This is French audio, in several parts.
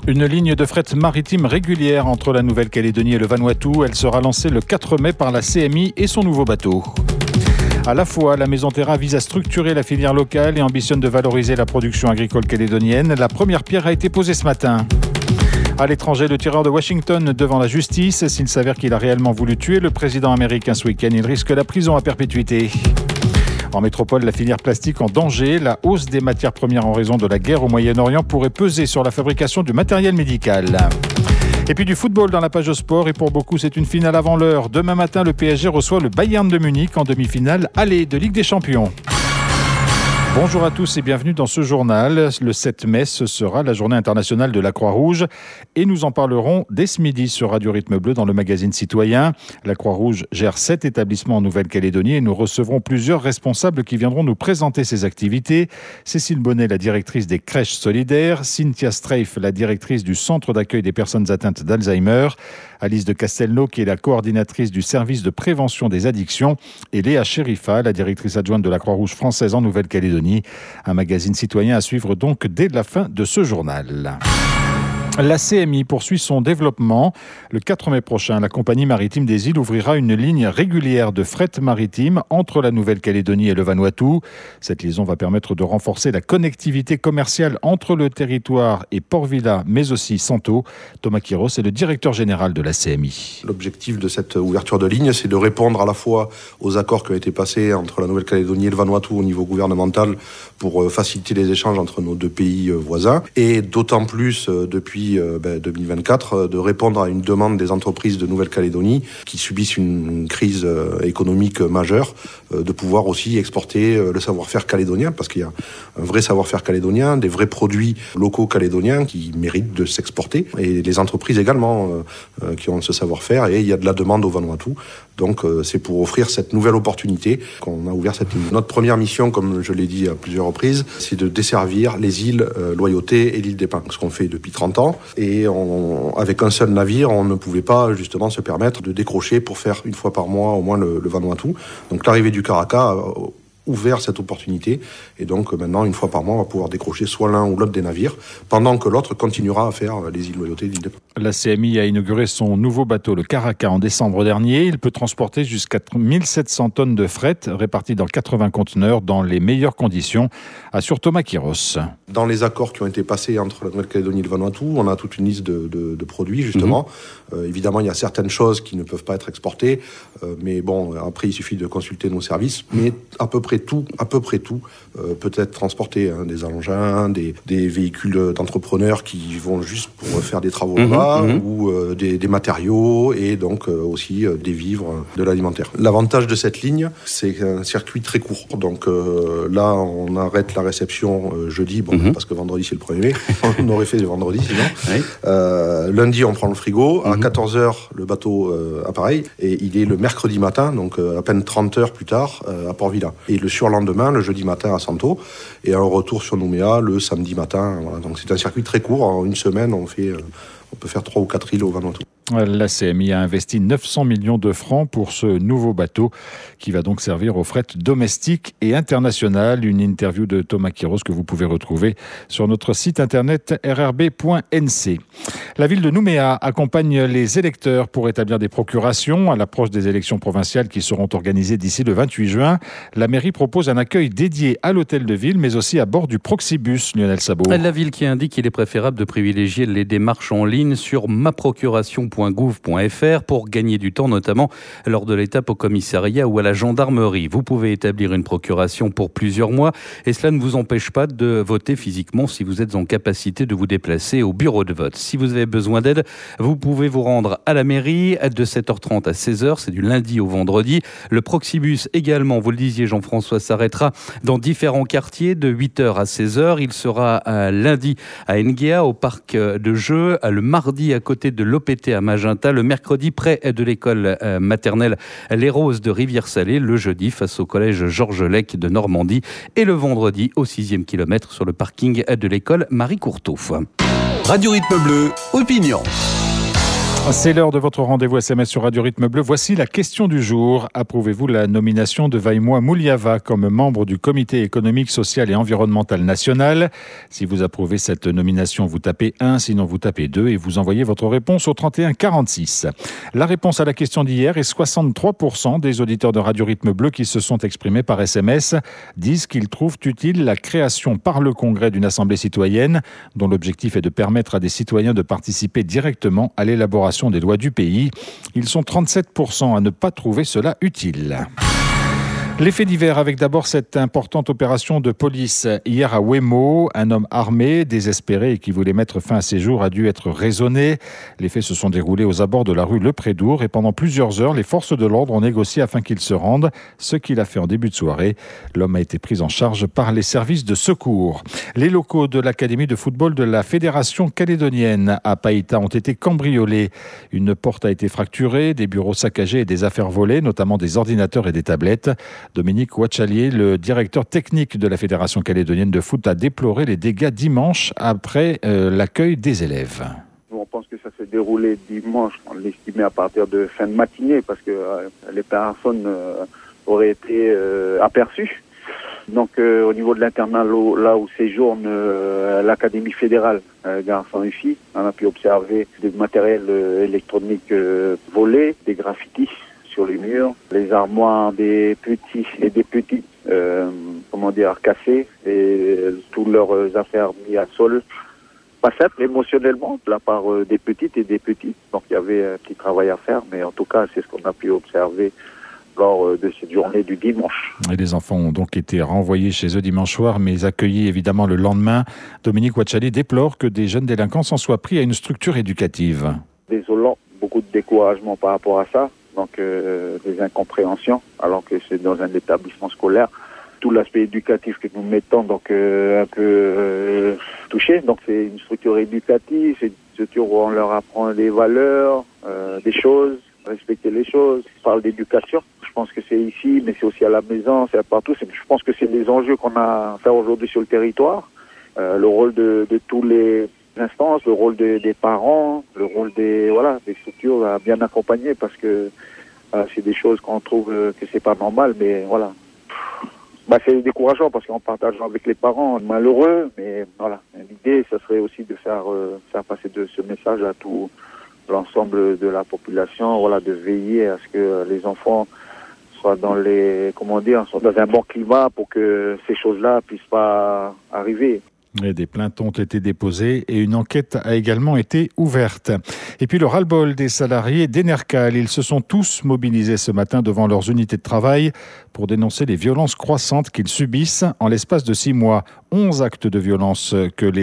Une ligne de fret maritime régulière entre la Nouvelle-Calédonie et le Vanuatu. Elle sera lancée le 4 mai par la CMI et son nouveau bateau. À la fois, la Maison Terra vise à structurer la filière locale et ambitionne de valoriser la production agricole calédonienne. La première pierre a été posée ce matin. À l'étranger, le tireur de Washington devant la justice. S'il s'avère qu'il a réellement voulu tuer le président américain ce week-end, il risque la prison à perpétuité. En métropole, la filière plastique en danger. La hausse des matières premières en raison de la guerre au Moyen-Orient pourrait peser sur la fabrication du matériel médical. Et puis du football dans la page sport. Et pour beaucoup, c'est une finale avant l'heure. Demain matin, le PSG reçoit le Bayern de Munich en demi-finale aller de Ligue des Champions. Bonjour à tous et bienvenue dans ce journal. Le 7 mai, ce sera la journée internationale de la Croix-Rouge et nous en parlerons dès ce midi sur Radio Rythme Bleu dans le magazine Citoyen. La Croix-Rouge gère 7 établissements en Nouvelle-Calédonie et nous recevrons plusieurs responsables qui viendront nous présenter ces activités. Cécile Bonnet, la directrice des crèches solidaires, Cynthia Streif, la directrice du centre d'accueil des personnes atteintes d'Alzheimer, Alice de Castelnau, qui est la coordinatrice du service de prévention des addictions, et Léa Chérifa, la directrice adjointe de la Croix-Rouge française en Nouvelle-Calédonie. Un magazine citoyen à suivre donc dès la fin de ce journal. La CMI poursuit son développement. Le 4 mai prochain, la compagnie maritime des îles ouvrira une ligne régulière de fret maritime entre la Nouvelle-Calédonie et le Vanuatu. Cette liaison va permettre de renforcer la connectivité commerciale entre le territoire et Port-Vila, mais aussi Santo. Thomas Quiros est le directeur général de la CMI. L'objectif de cette ouverture de ligne, c'est de répondre à la fois aux accords qui ont été passés entre la Nouvelle-Calédonie et le Vanuatu au niveau gouvernemental pour faciliter les échanges entre nos deux pays voisins et d'autant plus depuis 2024 de répondre à une demande des entreprises de Nouvelle-Calédonie qui subissent une crise économique majeure, de pouvoir aussi exporter le savoir-faire calédonien, parce qu'il y a un vrai savoir-faire calédonien, des vrais produits locaux calédoniens qui méritent de s'exporter, et les entreprises également qui ont ce savoir-faire, et il y a de la demande au Vanuatu. Donc c'est pour offrir cette nouvelle opportunité qu'on a ouvert cette ligne. Notre première mission, comme je l'ai dit à plusieurs reprises, c'est de desservir les îles Loyauté et l'île des Pins, ce qu'on fait depuis 30 ans. Et avec un seul navire, on ne pouvait pas justement se permettre de décrocher pour faire une fois par mois au moins le Vanuatu. Donc l'arrivée du Karaka a ouvert cette opportunité. Et donc maintenant, une fois par mois, on va pouvoir décrocher soit l'un ou l'autre des navires, pendant que l'autre continuera à faire les îles Loyauté et l'île des Pins. La CMI a inauguré son nouveau bateau, le Karaka, en décembre dernier. Il peut transporter jusqu'à 1700 tonnes de fret réparties dans 80 conteneurs dans les meilleures conditions, assure Thomas Quiros. Dans les accords qui ont été passés entre la Nouvelle-Calédonie et le Vanuatu, on a toute une liste de produits, justement. Évidemment, il y a certaines choses qui ne peuvent pas être exportées, mais bon, après, il suffit de consulter nos services. Mais à peu près tout peut être transporté. Des engins, des véhicules d'entrepreneurs qui vont juste pour faire des travaux là-bas, ou des matériaux, et donc aussi des vivres, de l'alimentaire. L'avantage de cette ligne, c'est un circuit très court. Donc là, on arrête la réception jeudi, parce que vendredi, c'est le 1er mai. On aurait fait le vendredi, sinon. Oui. Lundi, on prend le frigo. À 14h, le bateau appareille. Et il est le mercredi matin, donc à peine 30 heures plus tard, à Port-Vila. Et le surlendemain, le jeudi matin à Santo. Et un retour sur Nouméa le samedi matin. Voilà. Donc c'est un circuit très court. En une semaine, on peut faire 3 ou 4 îles au Vanuatu. La CMI a investi 900 millions de francs pour ce nouveau bateau qui va donc servir aux fret domestiques et internationales. Une interview de Thomas Quiros que vous pouvez retrouver sur notre site internet rrb.nc. La ville de Nouméa accompagne les électeurs pour établir des procurations à l'approche des élections provinciales qui seront organisées d'ici le 28 juin. La mairie propose un accueil dédié à l'hôtel de ville, mais aussi à bord du Proxibus, Lionel Sabot. La ville qui indique qu'il est préférable de privilégier les démarches en ligne sur maprocuration.gouv.fr pour gagner du temps, notamment lors de l'étape au commissariat ou à la gendarmerie. Vous pouvez établir une procuration pour plusieurs mois et cela ne vous empêche pas de voter physiquement si vous êtes en capacité de vous déplacer au bureau de vote. Si vous avez besoin d'aide, vous pouvez vous rendre à la mairie de 7h30 à 16h, c'est du lundi au vendredi. Le Proxibus également, vous le disiez Jean-François, s'arrêtera dans différents quartiers de 8h à 16h. Il sera lundi à Nguéa au parc de jeux, le mardi à côté de l'OPT à Magenta, le mercredi près de l'école maternelle Les Roses de Rivière-Salée, le jeudi face au collège Georges Lec de Normandie et le vendredi au 6e kilomètre sur le parking de l'école Marie Courteau. Radio Rythme Bleu, opinion. C'est l'heure de votre rendez-vous SMS sur Radio Rythme Bleu. Voici la question du jour. Approuvez-vous la nomination de Vaimoa Mouliava comme membre du Comité économique, social et environnemental national? Si vous approuvez cette nomination, vous tapez 1, sinon vous tapez 2 et vous envoyez votre réponse au 31 46. La réponse à la question d'hier est 63% des auditeurs de Radio Rythme Bleu qui se sont exprimés par SMS disent qu'ils trouvent utile la création par le Congrès d'une assemblée citoyenne dont l'objectif est de permettre à des citoyens de participer directement à l'élaboration des lois du pays. Ils sont 37% à ne pas trouver cela utile. Les faits divers avec d'abord cette importante opération de police hier à Ouémo. Un homme armé, désespéré et qui voulait mettre fin à ses jours a dû être raisonné. Les faits se sont déroulés aux abords de la rue Le Prédour et pendant plusieurs heures, les forces de l'ordre ont négocié afin qu'il se rende, ce qu'il a fait en début de soirée. L'homme a été pris en charge par les services de secours. Les locaux de l'académie de football de la Fédération calédonienne à Païta ont été cambriolés. Une porte a été fracturée, des bureaux saccagés et des affaires volées, notamment des ordinateurs et des tablettes. Dominique Ouachalier, le directeur technique de la Fédération calédonienne de foot, a déploré les dégâts dimanche après l'accueil des élèves. On pense que ça s'est déroulé dimanche, on l'estimait à partir de fin de matinée parce que les personnes auraient été aperçues. Donc au niveau de l'internat là où séjourne l'académie fédérale garçons et filles, on a pu observer du matériel électronique volé, des graffitis sur les murs, les armoires des petits et des petites, cassées et toutes leurs affaires mises à sol. Pas simple émotionnellement de la part des petites et des petits. Donc il y avait un petit travail à faire, mais en tout cas c'est ce qu'on a pu observer lors de cette journée du dimanche. Et les enfants ont donc été renvoyés chez eux dimanche soir, mais accueillis évidemment le lendemain. Dominique Ouachali déplore que des jeunes délinquants s'en soient pris à une structure éducative. Désolant, beaucoup de découragement par rapport à ça. Donc des incompréhensions, alors que c'est dans un établissement scolaire. Tout l'aspect éducatif que nous mettons donc un peu touché. Donc c'est une structure éducative, c'est une structure où on leur apprend des valeurs, des choses, respecter les choses. On parle d'éducation. Je pense que c'est ici, mais c'est aussi à la maison, c'est partout. Je pense que c'est des enjeux qu'on a à faire aujourd'hui sur le territoire. Le rôle de tous les instances, le rôle des parents, le rôle des structures à bien accompagner parce que c'est des choses qu'on trouve que c'est pas normal, mais voilà. C'est décourageant parce qu'on partage avec les parents, malheureux, mais voilà. L'idée, ça serait aussi de faire passer ce message à tout l'ensemble de la population, de veiller à ce que les enfants soient dans un bon climat pour que ces choses-là puissent pas arriver. Et des plaintes ont été déposées et une enquête a également été ouverte. Et puis le ras-le-bol des salariés d'Enercal. Ils se sont tous mobilisés ce matin devant leurs unités de travail pour dénoncer les violences croissantes qu'ils subissent en l'espace de 6 mois. 11 actes de violence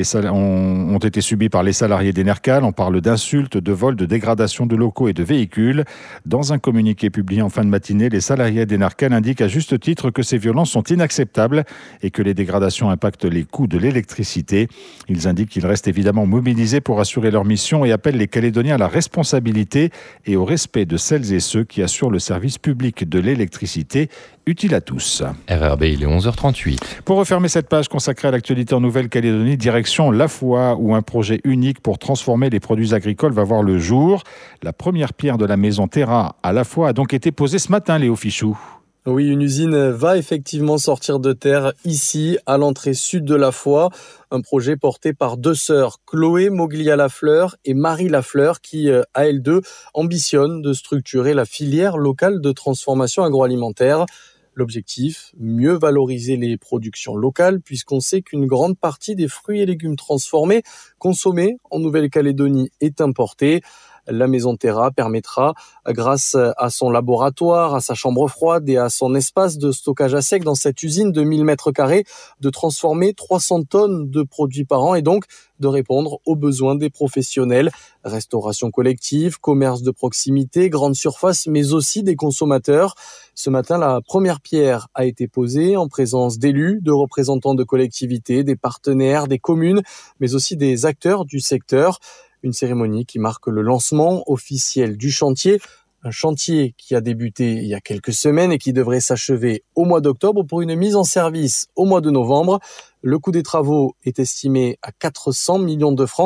ont été subis par les salariés d'Enercal. On parle d'insultes, de vols, de dégradation de locaux et de véhicules. Dans un communiqué publié en fin de matinée, les salariés d'Enercal indiquent à juste titre que ces violences sont inacceptables et que les dégradations impactent les coûts de l'électricité. Ils indiquent qu'ils restent évidemment mobilisés pour assurer leur mission et appellent les Calédoniens à la responsabilité et au respect de celles et ceux qui assurent le service public de l'électricité utile à tous. RRB, il est 11h38. Pour refermer cette page consacrée à l'actualité en Nouvelle-Calédonie, direction La Foi, où un projet unique pour transformer les produits agricoles va voir le jour. La première pierre de la maison Terra à La Foi a donc été posée ce matin, Léo Fichou. Oui, une usine va effectivement sortir de terre ici, à l'entrée sud de La Foi. Un projet porté par 2 sœurs, Chloé Moglia-Lafleur et Marie Lafleur, qui, à elles 2, ambitionnent de structurer la filière locale de transformation agroalimentaire. L'objectif, mieux valoriser les productions locales, puisqu'on sait qu'une grande partie des fruits et légumes transformés consommés en Nouvelle-Calédonie est importée. La maison Terra permettra, grâce à son laboratoire, à sa chambre froide et à son espace de stockage à sec dans cette usine de 1000 m², de transformer 300 tonnes de produits par an et donc de répondre aux besoins des professionnels. Restauration collective, commerce de proximité, grande surface, mais aussi des consommateurs. Ce matin, la première pierre a été posée en présence d'élus, de représentants de collectivités, des partenaires, des communes, mais aussi des acteurs du secteur. Une cérémonie qui marque le lancement officiel du chantier. Un chantier qui a débuté il y a quelques semaines et qui devrait s'achever au mois d'octobre pour une mise en service au mois de novembre. Le coût des travaux est estimé à 400 millions de francs.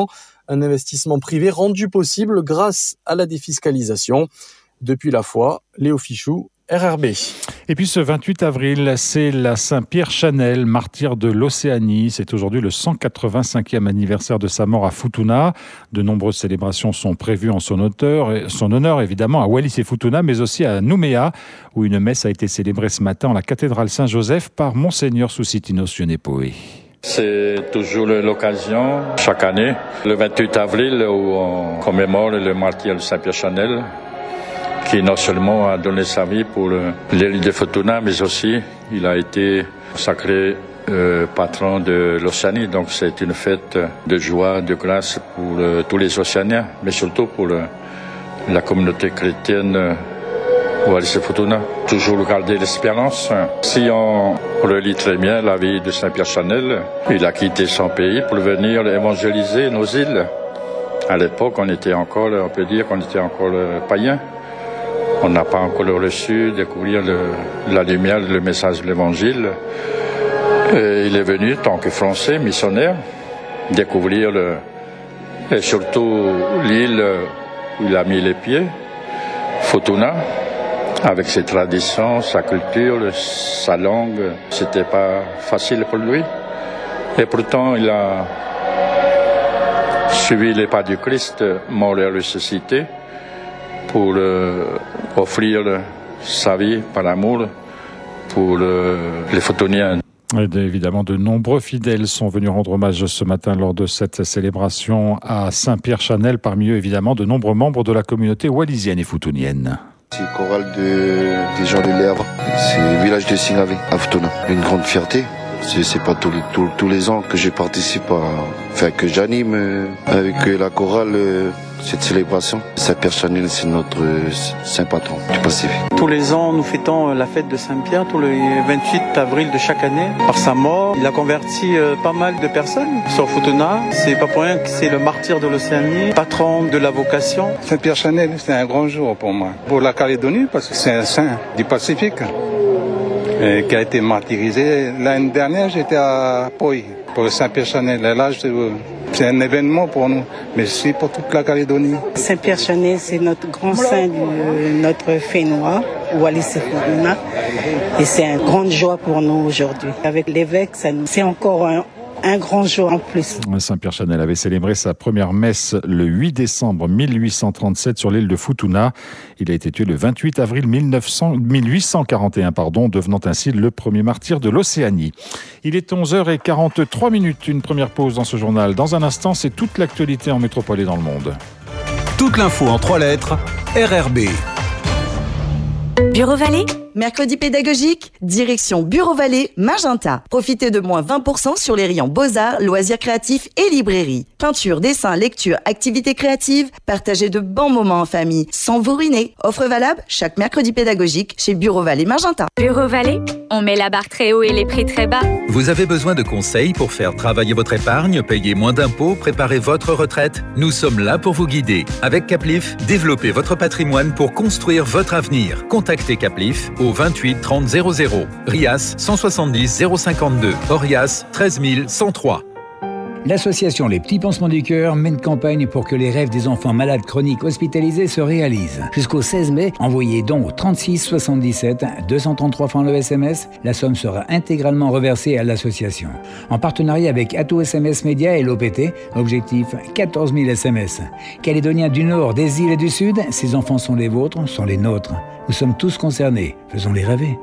Un investissement privé rendu possible grâce à la défiscalisation. Depuis la foi, Léo Fichou, RRB. Et puis ce 28 avril, c'est la Saint-Pierre-Chanel, martyr de l'Océanie. C'est aujourd'hui le 185e anniversaire de sa mort à Futuna. De nombreuses célébrations sont prévues en son honneur, évidemment, à Wallis et Futuna, mais aussi à Nouméa, où une messe a été célébrée ce matin en la cathédrale Saint-Joseph par Monseigneur Susitinos Sionepoe. C'est toujours l'occasion, chaque année, le 28 avril, où on commémore le martyr de Saint-Pierre-Chanel, qui non seulement a donné sa vie pour l'île de Futuna, mais aussi il a été sacré patron de l'Océanie. Donc c'est une fête de joie, de grâce pour tous les Océaniens, mais surtout pour la communauté chrétienne Wallis et Futuna. Toujours garder l'espérance. Si on relit très bien la vie de Saint-Pierre-Chanel, il a quitté son pays pour venir évangéliser nos îles. À l'époque, on peut dire qu'on était encore païens. On n'a pas encore reçu, découvrir la lumière, le message de l'Évangile. Il est venu, tant que Français, missionnaire, découvrir et surtout l'île où il a mis les pieds, Futuna, avec ses traditions, sa culture, sa langue. C'était pas facile pour lui. Et pourtant, il a suivi les pas du Christ, mort et ressuscité, pour offrir sa vie par amour pour les Futuniens. Évidemment, de nombreux fidèles sont venus rendre hommage ce matin lors de cette célébration à Saint-Pierre-Chanel, parmi eux évidemment de nombreux membres de la communauté wallisienne et futunienne. C'est le choral des gens de l'Herbe, c'est le village de Singavé à Futuna. Une grande fierté. C'est pas tous les ans que je participe que j'anime avec la chorale cette célébration. Saint-Pierre-Chanel, c'est notre saint patron du Pacifique. Tous les ans, nous fêtons la fête de Saint-Pierre, tous les 28 avril de chaque année. Par sa mort, il a converti pas mal de personnes sur Futuna. C'est pas pour rien que c'est le martyr de l'Océanie, patron de la vocation. Saint-Pierre-Chanel, c'est un grand jour pour moi. Pour la Calédonie, parce que c'est un saint du Pacifique. Qui a été martyrisé. L'année dernière, j'étais à Poi pour Saint-Pierre-Chanel. Là, c'est un événement pour nous, mais aussi pour toute la Calédonie. Saint-Pierre-Chanel, c'est notre grand saint de notre Fénois, Wallis et Futuna. Et c'est une grande joie pour nous aujourd'hui. Avec l'évêque, c'est encore un grand jour en plus. Saint-Pierre-Chanel avait célébré sa première messe le 8 décembre 1837 sur l'île de Futuna. Il a été tué le 28 avril 1841, devenant ainsi le premier martyr de l'Océanie. Il est 11h43, une première pause dans ce journal. Dans un instant, c'est toute l'actualité en métropole et dans le monde. Toute l'info en 3 lettres, RRB. Bureau Vallée, mercredi pédagogique, direction Bureau Vallée, Magenta. Profitez de moins 20% sur les rayons Beaux-Arts, Loisirs créatifs et librairie. Peinture, dessin, lecture, activités créatives, partagez de bons moments en famille, sans vous ruiner. Offre valable chaque mercredi pédagogique chez Bureau Vallée, Magenta. Bureau Vallée, on met la barre très haut et les prix très bas. Vous avez besoin de conseils pour faire travailler votre épargne, payer moins d'impôts, préparer votre retraite? Nous sommes là pour vous guider. Avec Caplif, développez votre patrimoine pour construire votre avenir. Contactez Caplif au 28 30 00. RIAS 170 052. Orias 13 103. L'association Les Petits Pansements du Cœur mène campagne pour que les rêves des enfants malades chroniques hospitalisés se réalisent. Jusqu'au 16 mai, envoyez donc au 36 77 233 francs le SMS. La somme sera intégralement reversée à l'association. En partenariat avec Ato SMS Média et l'OPT, objectif 14 000 SMS. Calédoniens du Nord, des îles et du Sud, ces enfants sont les vôtres, sont les nôtres. Nous sommes tous concernés. Faisons-les rêver.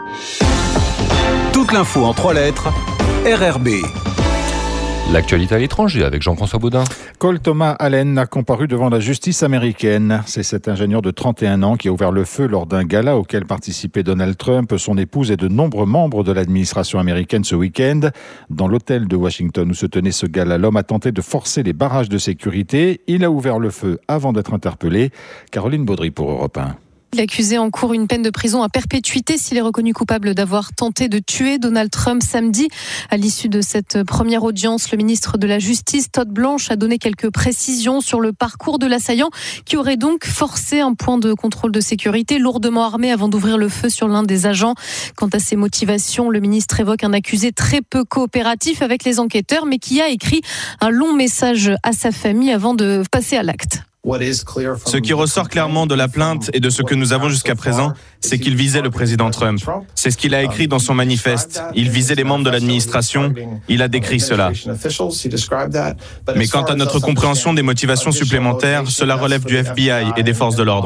Toute l'info en 3 lettres, RRB. L'actualité à l'étranger avec Jean-François Baudin. Cole Thomas Allen a comparu devant la justice américaine. C'est cet ingénieur de 31 ans qui a ouvert le feu lors d'un gala auquel participaient Donald Trump, son épouse et de nombreux membres de l'administration américaine ce week-end. Dans l'hôtel de Washington où se tenait ce gala, l'homme a tenté de forcer les barrages de sécurité. Il a ouvert le feu avant d'être interpellé. Caroline Baudry pour Europe 1. L'accusé encourt une peine de prison à perpétuité s'il est reconnu coupable d'avoir tenté de tuer Donald Trump samedi. À l'issue de cette première audience, le ministre de la Justice, Todd Blanche, a donné quelques précisions sur le parcours de l'assaillant qui aurait donc forcé un point de contrôle de sécurité lourdement armé avant d'ouvrir le feu sur l'un des agents. Quant à ses motivations, le ministre évoque un accusé très peu coopératif avec les enquêteurs, mais qui a écrit un long message à sa famille avant de passer à l'acte. Ce qui ressort clairement de la plainte et de ce que nous avons jusqu'à présent, c'est qu'il visait le président Trump. C'est ce qu'il a écrit dans son manifeste. Il visait les membres de l'administration. Il a décrit cela. Mais quant à notre compréhension des motivations supplémentaires, cela relève du FBI et des forces de l'ordre.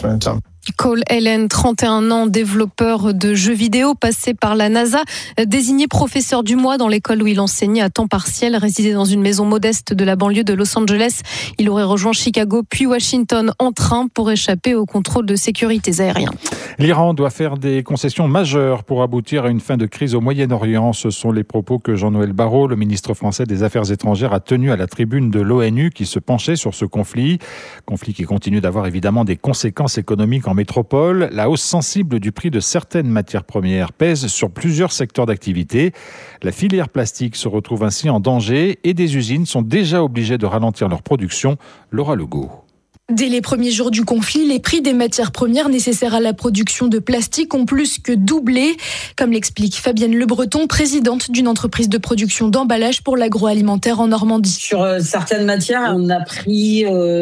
Cole Allen, 31 ans, développeur de jeux vidéo, passé par la NASA, désigné professeur du mois dans l'école où il enseignait à temps partiel, résidait dans une maison modeste de la banlieue de Los Angeles. Il aurait rejoint Chicago puis Washington en train pour échapper au contrôle de sécurité aériens. L'Iran doit faire des concessions majeures pour aboutir à une fin de crise au Moyen-Orient. Ce sont les propos que Jean-Noël Barrot, le ministre français des Affaires étrangères, a tenus à la tribune de l'ONU qui se penchait sur ce conflit. Conflit qui continue d'avoir évidemment des conséquences économiques en métropole. La hausse sensible du prix de certaines matières premières pèse sur plusieurs secteurs d'activité. La filière plastique se retrouve ainsi en danger et des usines sont déjà obligées de ralentir leur production. Laura Legault. Dès les premiers jours du conflit, les prix des matières premières nécessaires à la production de plastique ont plus que doublé, comme l'explique Fabienne Le Breton, présidente d'une entreprise de production d'emballage pour l'agroalimentaire en Normandie. Sur certaines matières, on a pris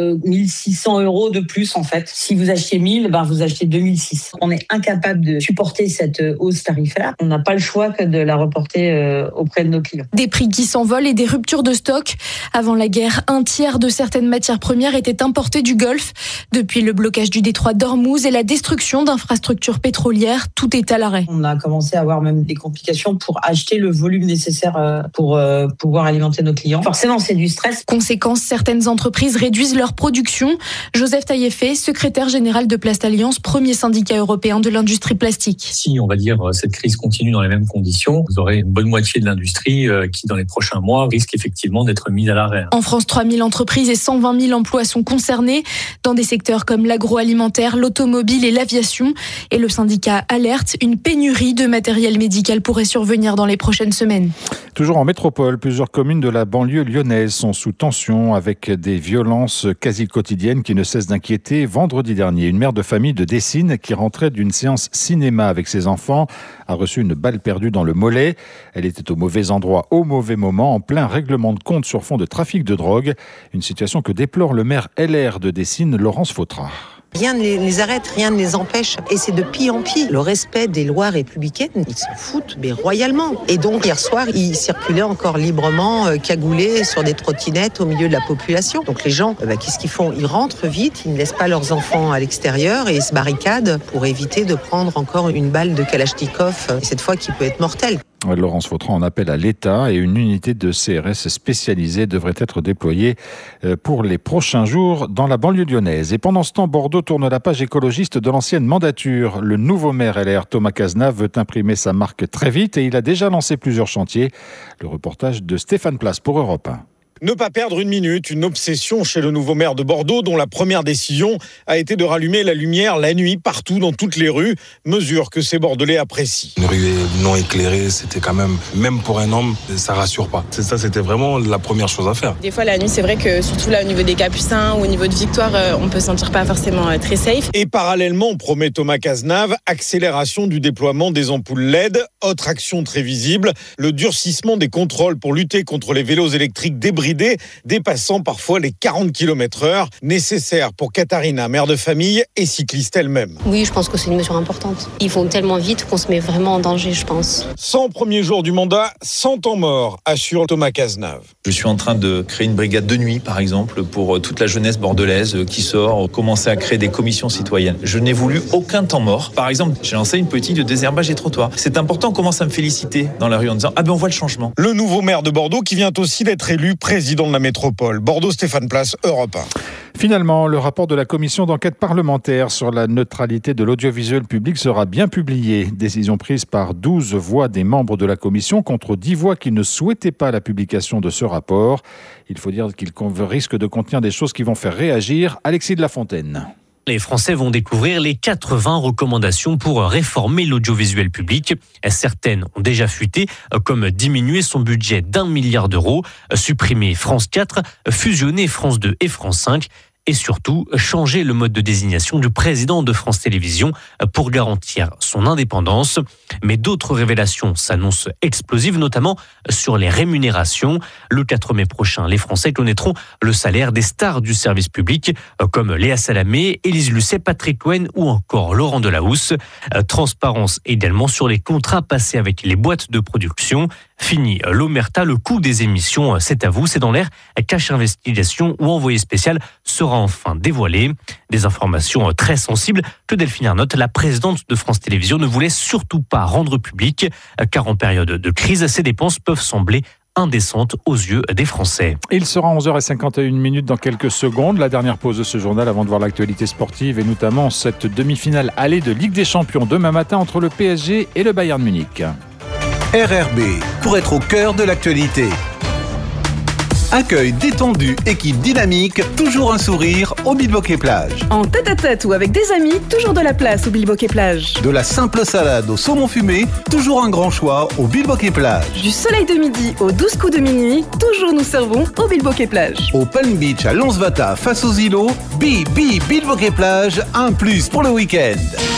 1600 € de plus en fait. Si vous achetez 1000, vous achetez 2600. On est incapable de supporter cette hausse tarifaire. On n'a pas le choix que de la reporter auprès de nos clients. Des prix qui s'envolent et des ruptures de stock. Avant la guerre, un tiers de certaines matières premières étaient importées du Golfe. Depuis le blocage du détroit d'Ormuz et la destruction d'infrastructures pétrolières, tout est à l'arrêt. On a commencé à avoir même des complications pour acheter le volume nécessaire pour pouvoir alimenter nos clients. Forcément, c'est du stress. Conséquence, certaines entreprises réduisent leur production. Joseph Taillefer, secrétaire général de Plastalliance, premier syndicat européen de l'industrie plastique. Si, on va dire, cette crise continue dans les mêmes conditions, vous aurez une bonne moitié de l'industrie qui, dans les prochains mois, risque effectivement d'être mise à l'arrêt. En France, 3000 entreprises et 120 000 emplois sont concernés dans des secteurs comme l'agroalimentaire, l'automobile et l'aviation. Et le syndicat alerte, une pénurie de matériel médical pourrait survenir dans les prochaines semaines. Toujours en métropole, plusieurs communes de la banlieue lyonnaise sont sous tension avec des violences quasi quotidiennes qui ne cessent d'inquiéter. Vendredi dernier, une mère de famille de Dessines qui rentrait d'une séance cinéma avec ses enfants a reçu une balle perdue dans le mollet. Elle était au mauvais endroit, au mauvais moment, en plein règlement de compte sur fond de trafic de drogue. Une situation que déplore le maire LR de Dessines, Laurence Vautrat. Rien ne les arrête, rien ne les empêche. Et c'est de pire en pire. Le respect des lois républicaines, ils s'en foutent, mais royalement. Et donc, hier soir, ils circulaient encore librement, cagoulés sur des trottinettes au milieu de la population. Donc les gens, qu'est-ce qu'ils font ? Ils rentrent vite, ils ne laissent pas leurs enfants à l'extérieur et ils se barricadent pour éviter de prendre encore une balle de Kalachnikov, cette fois qui peut être mortelle. Laurence Vautrat en appelle à l'État et une unité de CRS spécialisée devrait être déployée pour les prochains jours dans la banlieue lyonnaise. Et pendant ce temps, Bordeaux tourne la page écologiste de l'ancienne mandature. Le nouveau maire LR, Thomas Cazenave, veut imprimer sa marque très vite et il a déjà lancé plusieurs chantiers. Le reportage de Stéphane Place pour Europe 1. Ne pas perdre une minute, une obsession chez le nouveau maire de Bordeaux dont la première décision a été de rallumer la lumière la nuit partout dans toutes les rues, mesure que ces Bordelais apprécient. Une rue non éclairée, c'était quand même pour un homme, ça rassure pas. C'était vraiment la première chose à faire. Des fois la nuit, c'est vrai que surtout là au niveau des Capucins ou au niveau de Victoire, on peut se sentir pas forcément très safe. Et parallèlement, promet Thomas Cazenave, accélération du déploiement des ampoules LED, autre action très visible, le durcissement des contrôles pour lutter contre les vélos électriques débridés dépassant parfois les 40 km/h, nécessaire pour Katharina, mère de famille et cycliste elle-même. Oui, je pense que c'est une mesure importante. Ils vont tellement vite qu'on se met vraiment en danger, je pense. 100 premiers jours du mandat, 100 temps morts, assure Thomas Cazenave. Je suis en train de créer une brigade de nuit, par exemple, pour toute la jeunesse bordelaise qui sort, commencer à créer des commissions citoyennes. Je n'ai voulu aucun temps mort. Par exemple, j'ai lancé une politique de désherbage des trottoirs. C'est important, on commence à me féliciter dans la rue en disant « Ah ben on voit le changement ». Le nouveau maire de Bordeaux qui vient aussi d'être élu président de la métropole. Bordeaux, Stéphane Place, Europe 1. Finalement, le rapport de la commission d'enquête parlementaire sur la neutralité de l'audiovisuel public sera bien publié. Décision prise par 12 voix des membres de la commission contre 10 voix qui ne souhaitaient pas la publication de ce rapport. Il faut dire qu'il risque de contenir des choses qui vont faire réagir. Alexis de la Fontaine. Les Français vont découvrir les 80 recommandations pour réformer l'audiovisuel public. Certaines ont déjà fuité, comme diminuer son budget d'1 milliard d'euros, supprimer France 4, fusionner France 2 et France 5, et surtout changer le mode de désignation du président de France Télévisions pour garantir son indépendance. Mais d'autres révélations s'annoncent explosives, notamment sur les rémunérations. Le 4 mai prochain, les Français connaîtront le salaire des stars du service public, comme Léa Salamé, Élise Lucet, Patrick Cohen ou encore Laurent Delahousse. Transparence également sur les contrats passés avec les boîtes de production. Fini l'omerta, le coût des émissions, c'est à vous, c'est dans l'air. Cache Investigation ou Envoyé spécial sera enfin dévoilé. Des informations très sensibles que Delphine Ernotte, la présidente de France Télévisions, ne voulait surtout pas rendre publiques, car en période de crise, ces dépenses peuvent sembler indécentes aux yeux des Français. Il sera 11h51 dans quelques secondes. La dernière pause de ce journal avant de voir l'actualité sportive et notamment cette demi-finale allée de Ligue des Champions demain matin entre le PSG et le Bayern Munich. RRB, pour être au cœur de l'actualité. Accueil détendu, équipe dynamique, toujours un sourire au Bilboquet Plage. En tête-à-tête ou avec des amis, toujours de la place au Bilboquet Plage. De la simple salade au saumon fumé, toujours un grand choix au Bilboquet Plage. Du soleil de midi aux 12 coups de minuit, toujours nous servons au Bilboquet Plage. Au Palm Beach à Lonsvata face aux îlots, Bilboquet Plage, un plus pour le week-end.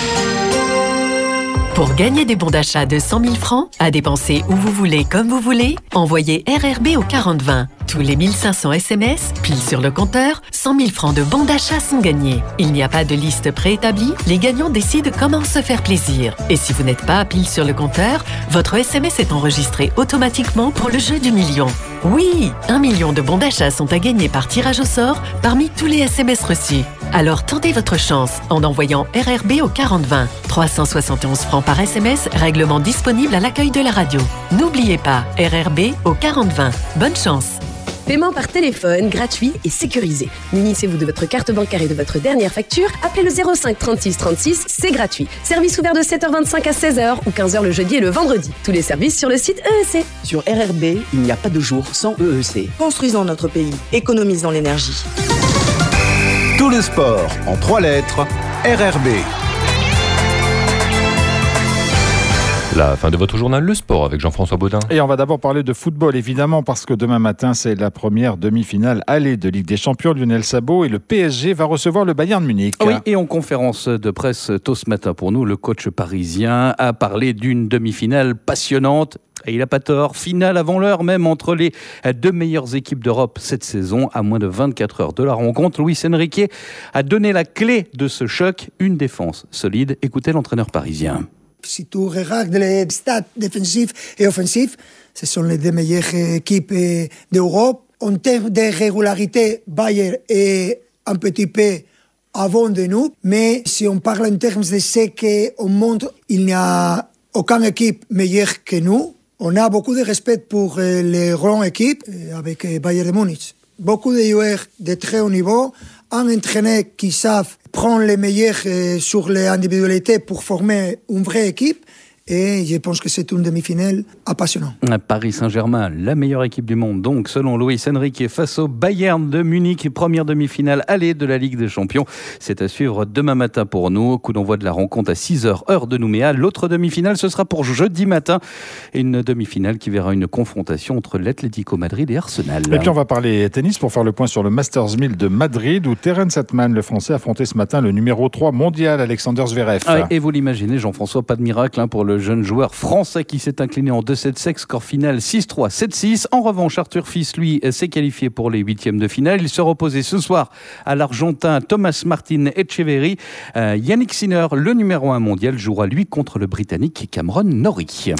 Pour gagner des bons d'achat de 100 000 francs, à dépenser où vous voulez, comme vous voulez, envoyez RRB au 4020. Tous les 1500 SMS, pile sur le compteur, 100 000 francs de bons d'achat sont gagnés. Il n'y a pas de liste préétablie, les gagnants décident comment se faire plaisir. Et si vous n'êtes pas pile sur le compteur, votre SMS est enregistré automatiquement pour le jeu du million. Oui, 1 million de bons d'achat sont à gagner par tirage au sort parmi tous les SMS reçus. Alors tentez votre chance en envoyant RRB au 4020. 371 francs par SMS, règlement disponible à l'accueil de la radio. N'oubliez pas, RRB au 4020. Bonne chance! Paiement par téléphone, gratuit et sécurisé. Munissez-vous de votre carte bancaire et de votre dernière facture. Appelez le 05 36 36, c'est gratuit. Service ouvert de 7h25 à 16h ou 15h le jeudi et le vendredi. Tous les services sur le site EEC. Sur RRB, il n'y a pas de jour sans EEC. Construisons notre pays. Économisons l'énergie. Tout le sport en 3 lettres, RRB. La fin de votre journal Le Sport avec Jean-François Baudin. Et on va d'abord parler de football, évidemment, parce que demain matin, c'est la première demi-finale allée de Ligue des Champions. Lionel Sabot et le PSG va recevoir le Bayern Munich. Oui, et en conférence de presse tôt ce matin pour nous, le coach parisien a parlé d'une demi-finale passionnante. Et il n'a pas tort, finale avant l'heure même entre les deux meilleures équipes d'Europe cette saison. À moins de 24 heures de la rencontre, Luis Enrique a donné la clé de ce choc, une défense solide. Écoutez l'entraîneur parisien. Si tu regardes les stats défensifs et offensifs, ce sont les deux meilleures équipes d'Europe. En termes de régularité, Bayern est un petit peu avant de nous. Mais si on parle en termes de ce qu'on montre, il n'y a aucune équipe meilleure que nous. On a beaucoup de respect pour les grandes équipes avec Bayern de Munich. Beaucoup de joueurs de très haut niveau, un entraîneur qui savent prendre les meilleurs sur les individualités pour former une vraie équipe. Et je pense que c'est une demi-finale apassionnante. Paris Saint-Germain, la meilleure équipe du monde, donc, selon Luis Enrique, face au Bayern de Munich. Première demi-finale allée de la Ligue des Champions. C'est à suivre demain matin pour nous. Coup d'envoi de la rencontre à 6h, heure de Nouméa. L'autre demi-finale, ce sera pour jeudi matin. Une demi-finale qui verra une confrontation entre l'Atlético Madrid et Arsenal. Et puis on va parler tennis pour faire le point sur le Masters 1000 de Madrid, où Terence Atman, le Français, affrontait ce matin le numéro 3 mondial, Alexander Zverev. Et vous l'imaginez, Jean-François, pas de miracle pour le jeune joueur français qui s'est incliné en 2-7 sec, score final 6-3, 7-6. En revanche, Arthur Fils, lui, s'est qualifié pour les huitièmes de finale. Il sera opposé ce soir à l'Argentin Thomas Martin Etcheverry. Yannick Sinner, le numéro 1 mondial, jouera lui contre le Britannique Cameron Norrie.